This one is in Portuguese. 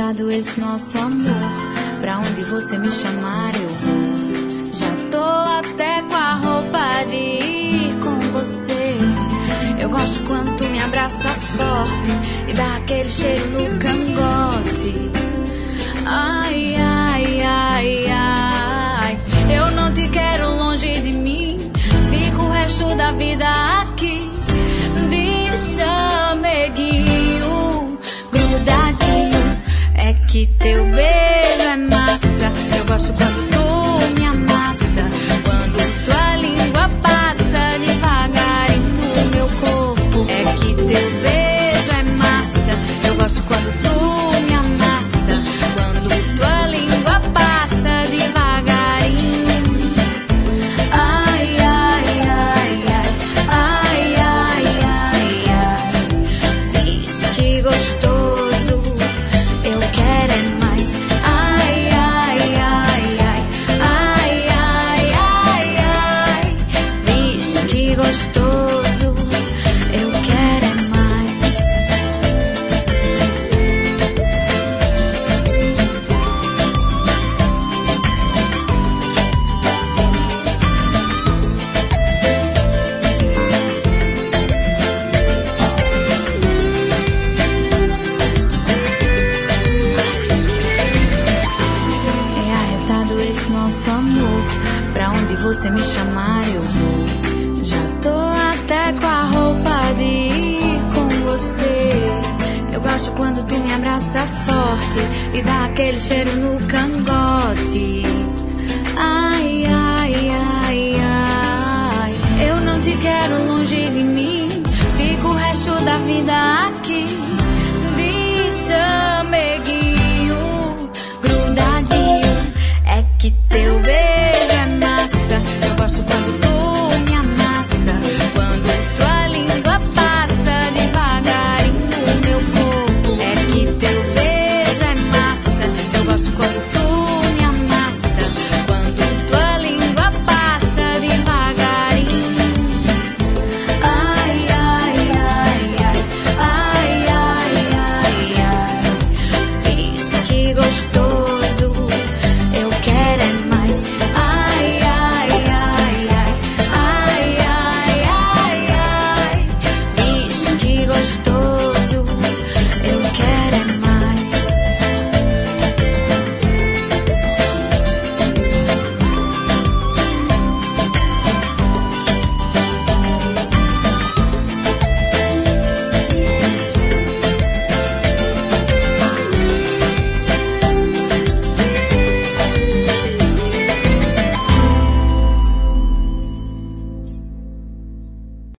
arretado esse nosso amor. Pra onde você me chamar eu vou. Já tô até com a roupa de ir com você. Eu gosto quando tu me abraça forte e dá aquele cheiro no cangote. Ai, ai, ai, ai. Eu não te quero longe de mim. Fico o resto da vida aqui. Deixa, meguinho, grudadinho. É que teu beijo é massa. Eu gosto quando tu me amassa. Quando tua língua passa devagarinho no meu corpo. É que teu beijo é massa. Eu gosto quando tu me amassa. Quando tua língua passa devagarinho. Ai, ai, ai, ai. Ai, ai, ai, ai. Vixe, que gostoso. Eu quero é mais. Ai, ai, ai, ai. Ai, ai, ai, ai. Vixe, que gostoso. Eu quero é mais. É arretado esse nosso amor. Pra onde você me chamar eu vou. Já tô até com a roupa de ir com você. Eu gosto quando tu me abraça forte e dá aquele cheiro no cangote. Ai, ai, ai, ai. Eu não te quero longe de mim. Fico o resto da vida